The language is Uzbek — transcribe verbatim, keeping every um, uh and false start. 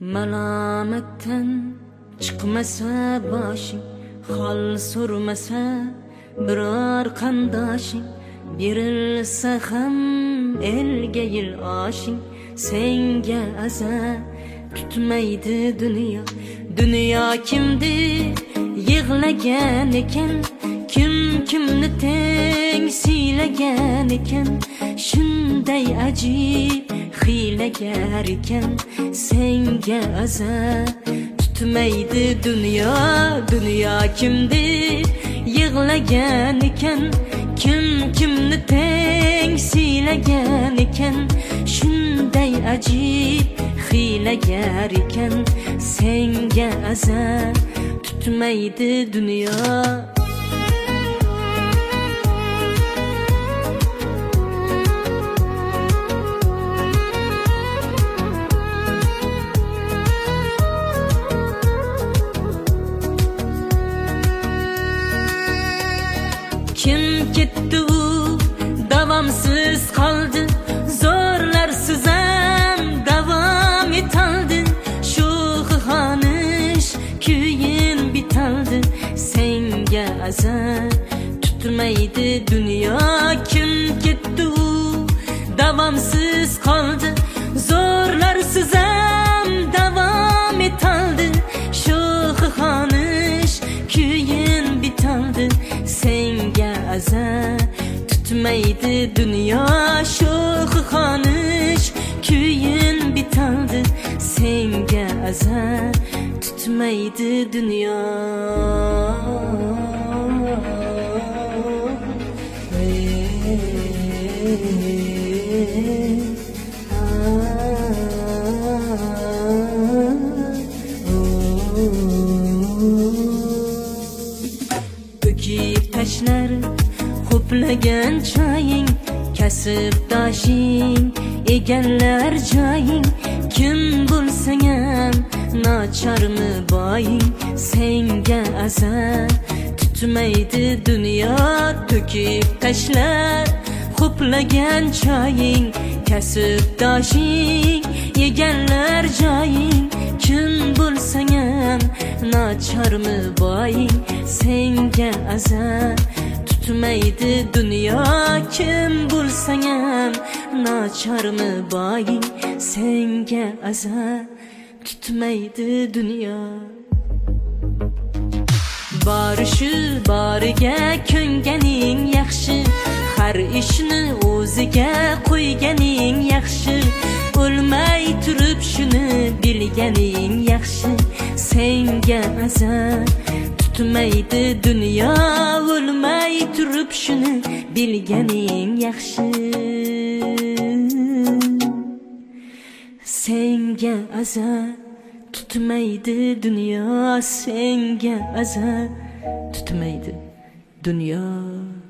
Malomatdan chiqmasa boshing, hol so'rmasa biror qandoshing, berilsa ham elga yil oshing, senga aza tutmaydi dunyo. Dunyo kimdi yig'lagan ekan, kim kimni teng siylagan ekan, shunday ajib hiylagar ekan, senga aza tutmaydi dunyo. Dunyo kimdi yig'lagan ekan, kim kimni teng siylagan ekan, shunday ajib hiylagar ekan, senga aza tutmaydi dunyo. Kim ketdi u davomsiz qoldi, zo'rlarsiz ham davom etaldi, shu xonish kuyin bitaldi, senga aza tutmaydi dunyo. Kim ketdi u davomsiz qoldi, zo'rlarsiz ham davom etaldi, shu xonish kuyin bitaldi, senga aza tutmaydi dunyo. Sho'x xonish kuyin bitaldi, senga aza tutmaydi dunyo. To'kib tashlar ho'plagan choying, kasbdoshing egallar joying, kim bo'lsang ham nachormi boying, senga aza tutmaydi dunyo. To'kib tashlar ho'plagan choying, kasbdoshing egallar joying, kim bo'lsang ham nachormi boying, senga aza tutmaydi dunyo. Kim bo'lsang ham nachormi boying, senga aza tutmaydi dunyo. Bori shu boriga ko'nganing yaxshi, har ishni o'ziga qo'yganing yaxshi, o'lmay turib shuni bilganing yaxshi, senga aza tutmaydi dunyo. O'lmay turib shuni bilganing yaxshi, senga aza tutmaydi dunyo. Senga aza tutmaydi dunyo.